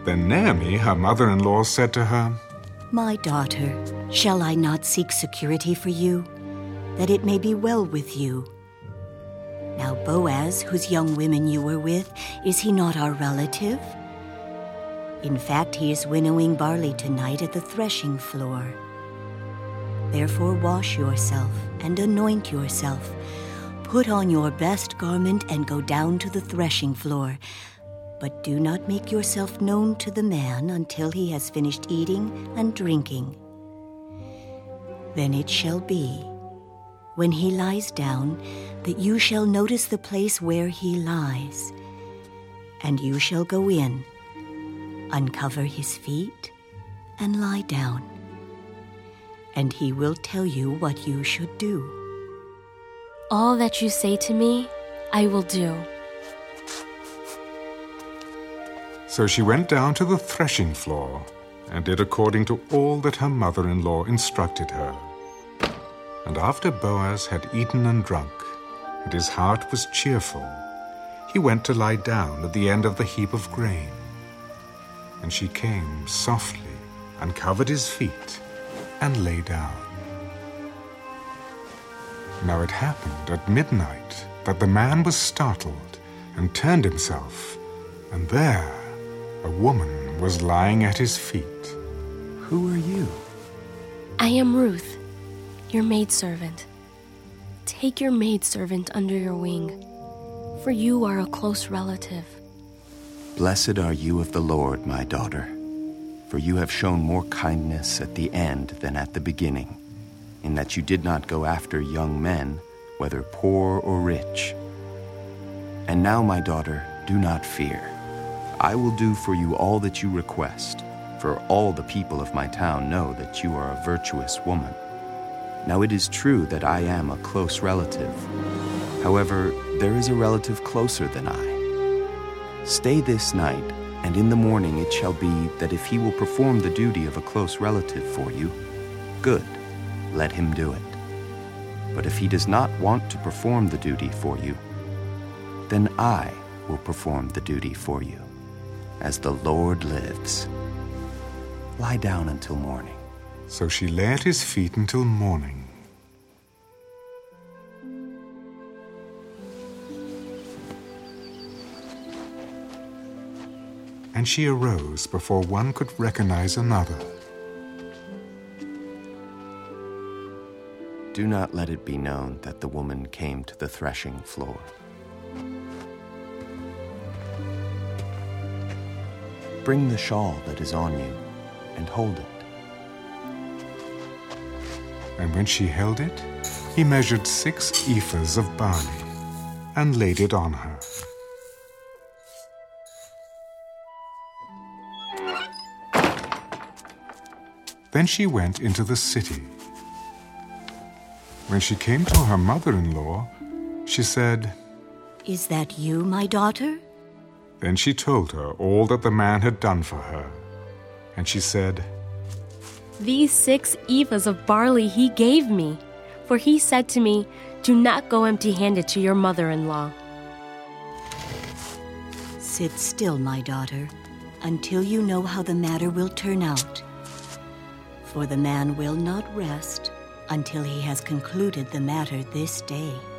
Then Naomi, her mother-in-law, said to her, My daughter, shall I not seek security for you, that it may be well with you? Now Boaz, whose young women you were with, is he not our relative? In fact, he is winnowing barley tonight at the threshing floor. Therefore wash yourself and anoint yourself. Put on your best garment and go down to the threshing floor. But do not make yourself known to the man until he has finished eating and drinking. Then it shall be, when he lies down, that you shall notice the place where he lies. And you shall go in, uncover his feet, and lie down. And he will tell you what you should do. All that you say to me, I will do. So she went down to the threshing floor and did according to all that her mother-in-law instructed her. And after Boaz had eaten and drunk, and his heart was cheerful, he went to lie down at the end of the heap of grain. And she came softly and covered his feet and lay down. Now it happened at midnight that the man was startled and turned himself, and there a woman was lying at his feet. Who are you? I am Ruth, your maidservant. Take your maidservant under your wing, for you are a close relative. Blessed are you of the Lord, my daughter, for you have shown more kindness at the end than at the beginning, in that you did not go after young men, whether poor or rich. And now, my daughter, do not fear. I will do for you all that you request, for all the people of my town know that you are a virtuous woman. Now it is true that I am a close relative. However, there is a relative closer than I. Stay this night, and in the morning it shall be that if he will perform the duty of a close relative for you, good, let him do it. But if he does not want to perform the duty for you, then I will perform the duty for you. As the Lord lives, lie down until morning. So she lay at his feet until morning. And she arose before one could recognize another. Do not let it be known that the woman came to the threshing floor. Bring the shawl that is on you and hold it. And when she held it, he measured 6 ephahs of barley and laid it on her. Then she went into the city. When she came to her mother-in-law, she said, Is that you, my daughter? Then she told her all that the man had done for her. And she said, These 6 ephahs of barley he gave me, for he said to me, Do not go empty-handed to your mother-in-law. Sit still, my daughter, until you know how the matter will turn out. For the man will not rest until he has concluded the matter this day.